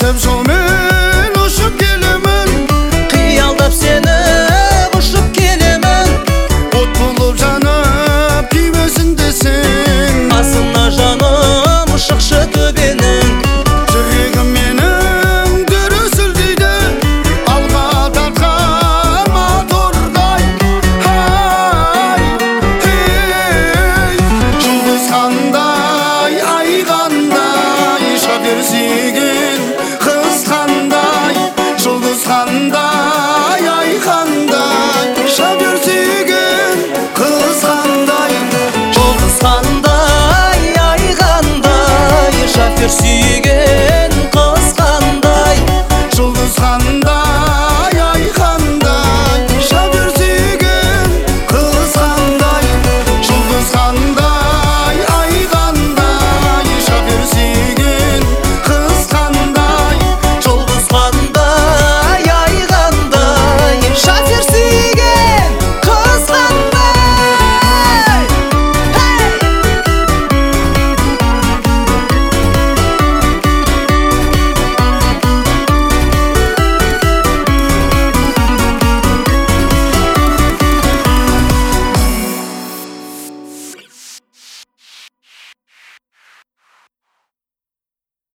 айтып жолмен ұшып келемін, қиялдап сені ұшып келемін. от болып жанып күймесін десең, Астына жаным шықшы төбенің. жүрегім менің дүрсілдейді, алға тартқан мотордай. Ай, ей, жұлдыз қандай, ай қандай, шофер сүйген қыз қандай, жұлдыз қандай, ай қандай, шофер сүйген қыз қандай. Жұлдыз қандай, ай қандай, шофер сүйген